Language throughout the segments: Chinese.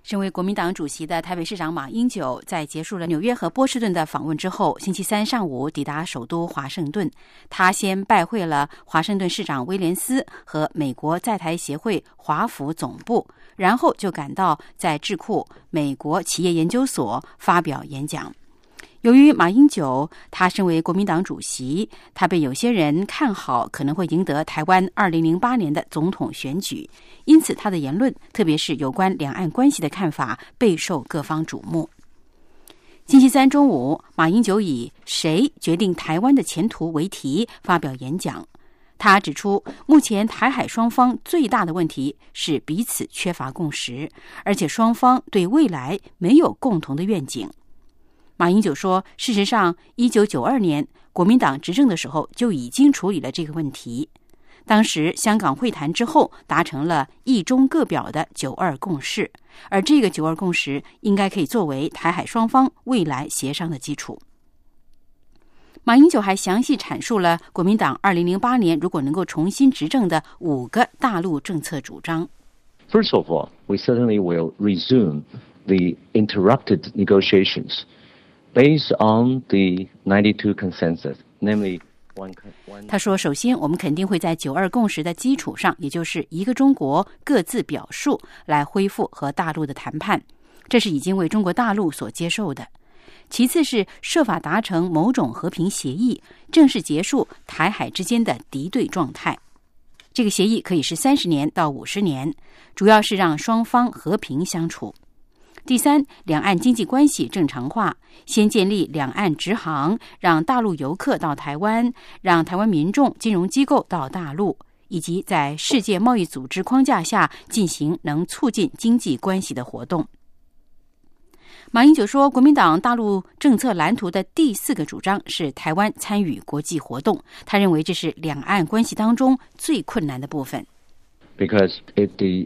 身为国民党主席的台北市长马英九，在结束了纽约和波士顿的访问之后，星期三上午抵达首都华盛顿。他先拜会了华盛顿市长威廉斯和美国在台协会华府总部，然后就赶到在智库美国企业研究所发表演讲。由于马英九他身为国民党主席，他被有些人看好可能会赢得台湾2008年的总统选举，因此他的言论，特别是有关两岸关系的看法，备受各方瞩目。星期三中午，马英九以谁决定台湾的前途为题发表演讲。他指出，目前台海双方最大的问题是彼此缺乏共识，而且双方对未来没有共同的愿景。马英九说，事实上1992年国民党执政的时候就已经处理了这个问题。当时香港会谈之后达成了一中各表的9·2共识，而这个9·2共识应该可以作为台海双方未来协商的基础。马英九还详细阐述了国民党2008年如果能够重新执政的5个大陆政策主张。 First of all, we certainly will resume the interrupted negotiations.Based on the 92 consensus, namely one. 他说，首先我们肯定会在9·2共识的基础上，也就是一个中国各自表述，来恢复和大陆的谈判，这是已经为中国大陆所接受的。其次是设法达成某种和平协议，正式结束台海之间的敌对状态。这个协议可以是30年到50年，主要是让双方和平相处。第三，两岸经济关系正常化，先建立两岸直航，让大陆游客到台湾，让台湾民众、金融机构到大陆，以及在世界贸易组织框架下进行能促进经济关系的活动。马英九说，国民党大陆政策蓝图的第4个主张是台湾参与国际活动，他认为这是两岸关系当中最困难的部分。 Because if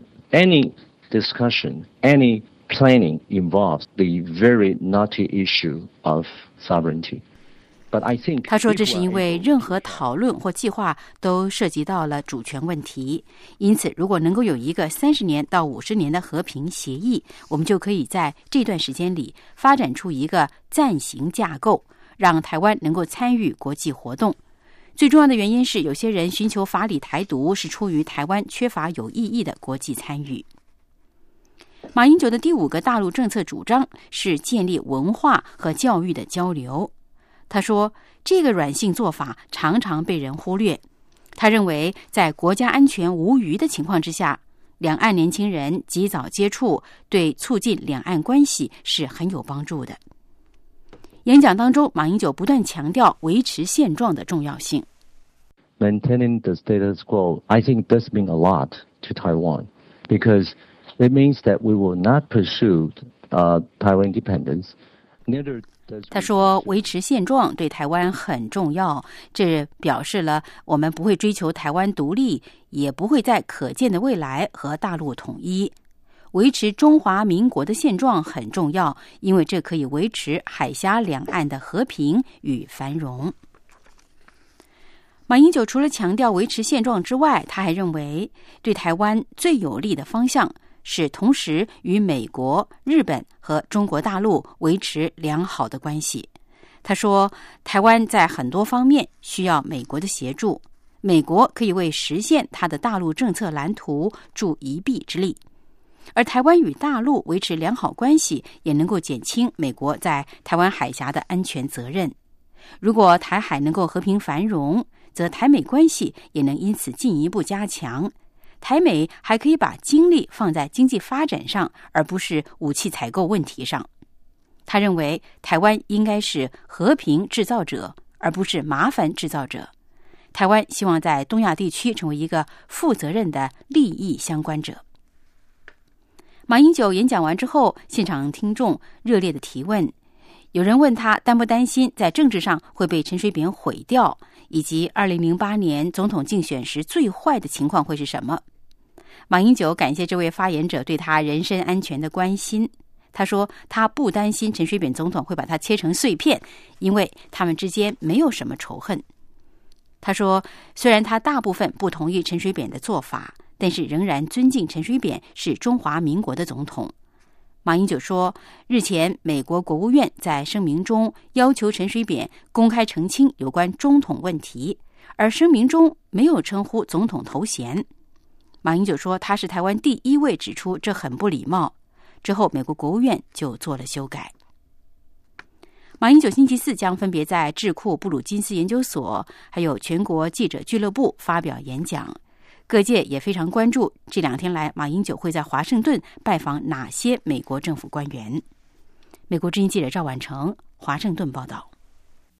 any discussion, any planning involves the very knotty issue of sovereignty. But I think 他说，这是因为任何讨论或计划都涉及到了主权问题，因此如果能够有一个30年到50年的和平协议，我们就可以在这段时间里发展出一个暂行架构，让台湾能够参与国际活动。最重要的原因是，有些人寻求法理台独是出于台湾缺乏有意义的国际参与。马英九的第5个大陆政策主张是建立文化和教育的交流。他说，这个软性做法常常被人忽略。他认为，在国家安全无虞的情况之下，两岸年轻人及早接触，对促进两岸关系是很有帮助的。演讲当中，马英九不断强调维持现状的重要性。 Maintaining the status quo, I think does mean a lot to Taiwan, because it means that we will not pursue Taiwan independence. Neither 他说，维持现状对台湾很重要，这表示了我们不会追求台湾独立，也不会在可见的未来和大陆统一。维持中华民国的现状很重要，因为这可以维持海峡两岸的和平与繁荣。马英九除了强调维持现状之外，他还认为对台湾最有利的方向是同时与美国、日本和中国大陆维持良好的关系。他说，台湾在很多方面需要美国的协助，美国可以为实现他的大陆政策蓝图助一臂之力。而台湾与大陆维持良好关系，也能够减轻美国在台湾海峡的安全责任。如果台海能够和平繁荣，则台美关系也能因此进一步加强。台美还可以把精力放在经济发展上，而不是武器采购问题上。他认为台湾应该是和平制造者，而不是麻烦制造者。台湾希望在东亚地区成为一个负责任的利益相关者。马英九演讲完之后，现场听众热烈的提问，有人问他担不担心在政治上会被陈水扁毁掉，以及2008年总统竞选时最坏的情况会是什么。马英九感谢这位发言者对他人身安全的关心。他说，他不担心陈水扁总统会把他切成碎片，因为他们之间没有什么仇恨。他说，虽然他大部分不同意陈水扁的做法，但是仍然尊敬陈水扁是中华民国的总统。 马英九说，日前美国国务院在声明中要求陈水扁公开澄清有关中统问题，而声明中没有称呼总统头衔。马英九说他是台湾第一位指出这很不礼貌，之后美国国务院就做了修改。马英九星期四将分别在智库布鲁金斯研究所还有全国记者俱乐部发表演讲，各界也非常关注这2天来马英九会在华盛顿拜访哪些美国政府官员。美国之音记者赵婉成华盛顿报道。